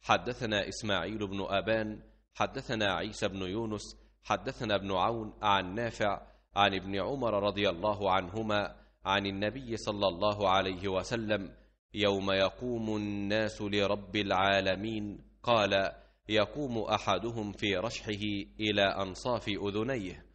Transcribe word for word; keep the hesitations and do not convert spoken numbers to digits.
حدثنا إسماعيل بن أبان حدثنا عيسى بن يونس حدثنا ابن عون عن نافع عن ابن عمر رضي الله عنهما عن النبي صلى الله عليه وسلم يوم يقوم الناس لرب العالمين قال: يقوم أحدهم في رشحه إلى أنصاف أذنيه